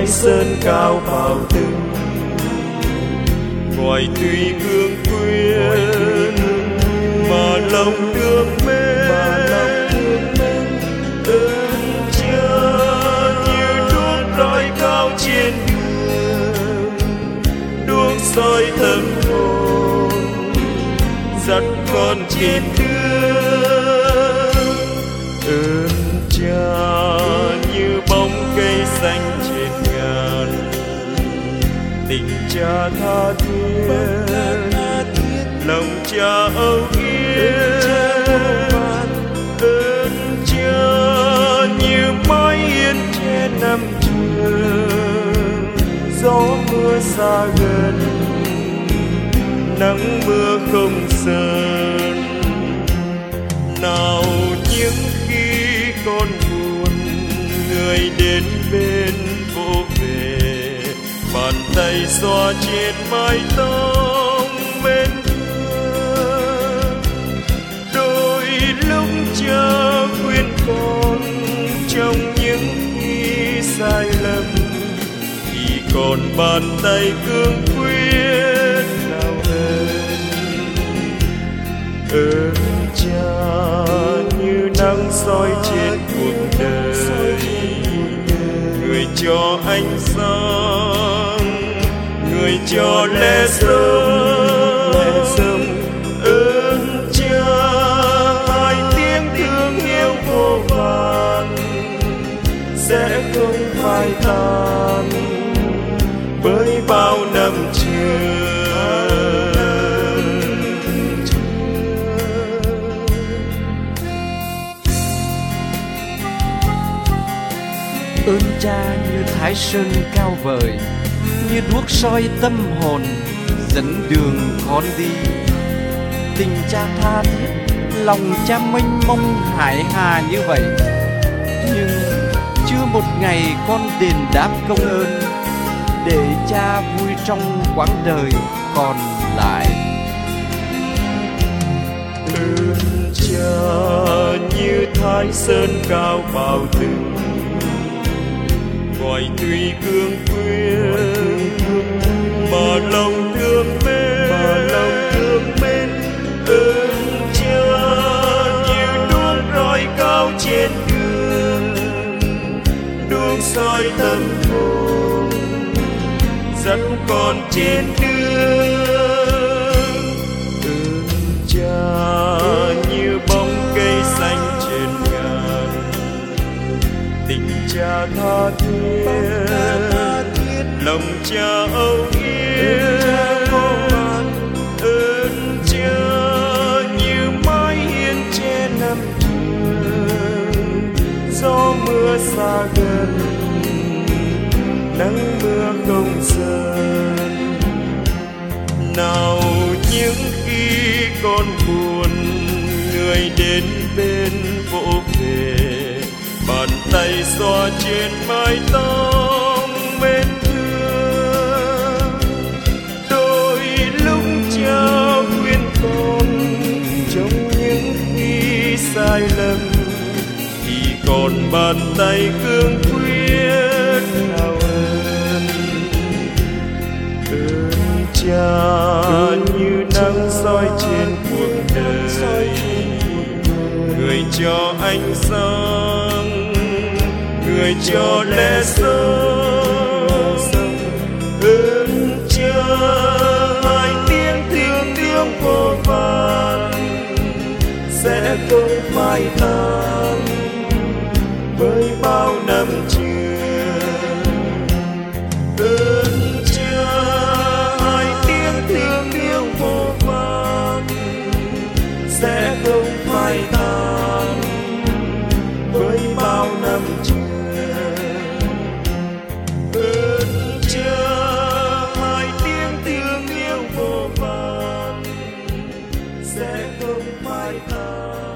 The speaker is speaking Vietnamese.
Thái Sơn cao bảo từng, ngoài tùy hương quyến mà lòng thương mến. Ơn Cha như đuốc rọi cao trên đường, đuốc soi tâm hồn dắt con trên đường. Ơn Cha như bóng cây xanh trên ngàn, tình Cha tha thiết, lòng Cha âu yếm. Ơn Cha như mái hiên che năm trường, gió mưa xa gần, nắng mưa không sơn. Nào những khi con buồn, người đến bên vỗ về, bàn tay xoa trên mái tóc mến thương. Đôi lúc Cha khuyên con trong những khi sai lầm, thì còn bàn tay cương quyết nào hơn. Ơn Cha như nắng soi trên cuộc đời, người cho ánh sáng, người cho lẽ sống. Ơn Cha hai tiếng thương yêu vô vàn sẽ không phai tàn với bao năm trường. Ơn Cha như Thái Sơn cao vời, như đuốc soi tâm hồn dẫn đường con đi. Tình Cha tha thiết, lòng Cha mênh mông hải hà như vậy, nhưng chưa một ngày con đền đáp công ơn, để Cha vui trong quãng đời còn lại. Ơn Cha như Thái Sơn cao bao từng, ngoài tùy cương quyến mà lòng thương mến. Ơn Cha như đuốc rọi cao trên đường, đuốc soi tâm hồn dắt con trên đường. Ơn Cha như bóng cây xanh trên ngàn, tình Cha tha thiết, lòng Cha âu yếm. Ơn Cha như mái hiên che năm trường, gió mưa xa gần, nắng mưa không sơn. Nào những khi con buồn, người đến bên vỗ về, bàn tay xoa trên mái tóc mến thương. Đôi lúc Cha khuyên con trong những khi sai lầm, thì còn bàn tay cương quyết nào hơn. Ơn Cha như nắng soi trên cuộc đời, người cho ánh sáng, người cho lẽ sống. Ơn Cha hai tiếng thương vô vàn sẽ không phai tàn với bao năm trường. Ơn Cha hai tiếng thương yêu vô vàn sẽ không phai tàn với bao năm trường. Ơn Cha hai tiếng thương yêu vô vàn sẽ không phai tàn